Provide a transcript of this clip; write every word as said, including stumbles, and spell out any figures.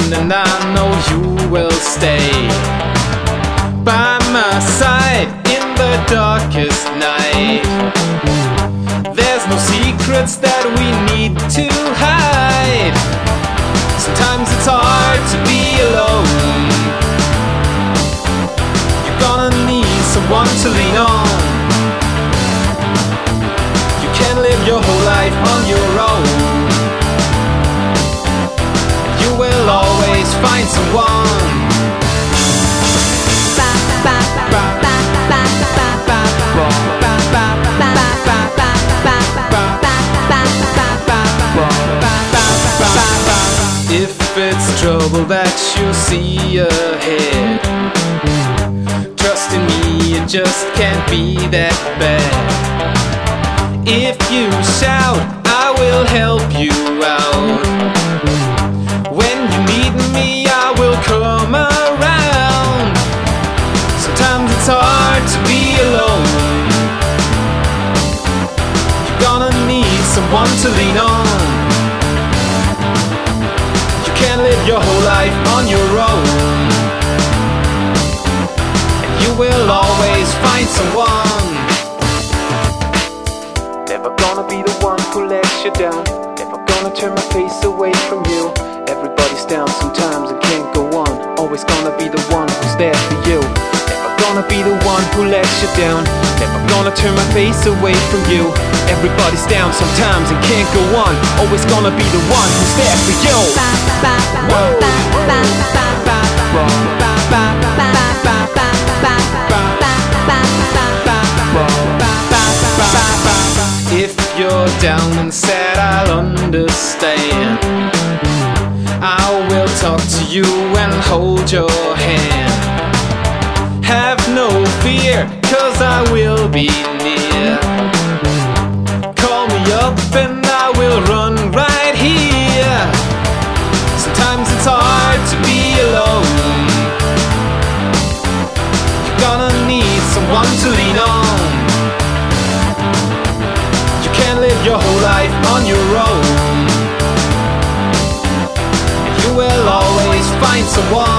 and I know you will stay by my side in the darkest night. There's no secrets that we need to hide. Sometimes it's hard to be alone. You're gonna need someone to lean on. You can't live your whole life on your own. You will always find someone. If it's trouble that you see ahead, trust in me, it just can't be that bad. If you shout, I will help you out. When you need me, I will come around. Sometimes it's hard to be alone. You're gonna need someone to lean on. Can't live your whole life on your own. And you will always find someone. Never gonna be the one who lets you down. Never gonna turn my face away from you. Everybody's down sometimes and can't go on. Always gonna be the one who's there for you. Never gonna be the one who lets you down. Never gonna turn my face away from you. Everybody's down sometimes and can't go on. Always gonna be the one who's there for you. If you're down and sad, I'll understand. I will talk to you and hold your hand. Have no fear, cause I will be near. Call me up and I will run right here. Sometimes it's hard to be alone. You're gonna need someone to lean on. You can't live your whole life on your own. You will always find someone.